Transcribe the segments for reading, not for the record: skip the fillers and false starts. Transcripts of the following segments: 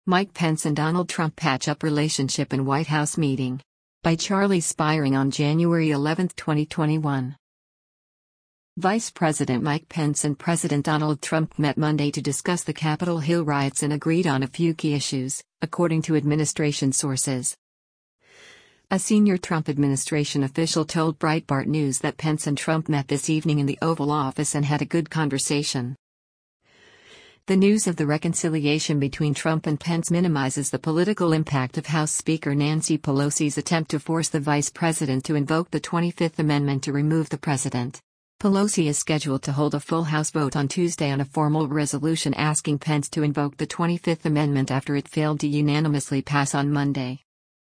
Mike Pence and Donald Trump patch up relationship in White House meeting. By Charlie Spiring on January 11, 2021. Vice President Mike Pence and President Donald Trump met Monday to discuss the Capitol Hill riots and agreed on a few key issues, according to administration sources. A senior Trump administration official told Breitbart News that Pence and Trump met this evening in the Oval Office and had a good conversation. The news of the reconciliation between Trump and Pence minimizes the political impact of House Speaker Nancy Pelosi's attempt to force the vice president to invoke the 25th Amendment to remove the president. Pelosi is scheduled to hold a full House vote on Tuesday on a formal resolution asking Pence to invoke the 25th Amendment after it failed to unanimously pass on Monday.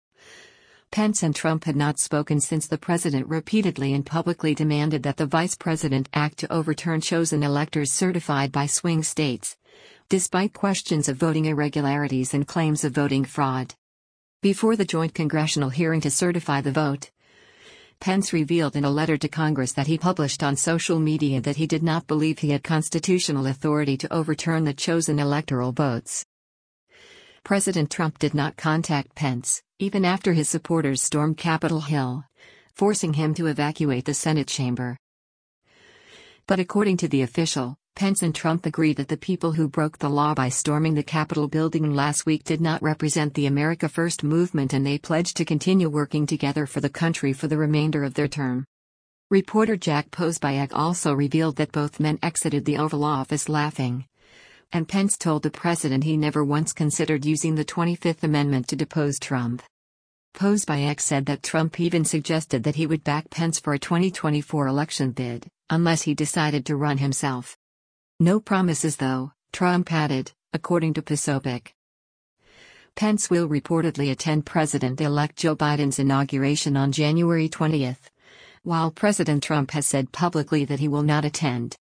Pence and Trump had not spoken since the president repeatedly and publicly demanded that the vice president act to overturn chosen electors certified by swing states, despite questions of voting irregularities and claims of voting fraud. Before the joint congressional hearing to certify the vote, Pence revealed in a letter to Congress that he published on social media that he did not believe he had constitutional authority to overturn the chosen electoral votes. President Trump did not contact Pence, even after his supporters stormed Capitol Hill, forcing him to evacuate the Senate chamber. But according to the official, Pence and Trump agreed that the people who broke the law by storming the Capitol building last week did not represent the America First movement, and they pledged to continue working together for the country for the remainder of their term. Reporter Jack Posobiec also revealed that both men exited the Oval Office laughing, and Pence told the president he never once considered using the 25th Amendment to depose Trump. Posobiec said that Trump even suggested that he would back Pence for a 2024 election bid, unless he decided to run himself. No promises though, Trump added, according to Posobiec. Pence will reportedly attend President-elect Joe Biden's inauguration on January 20, while President Trump has said publicly that he will not attend.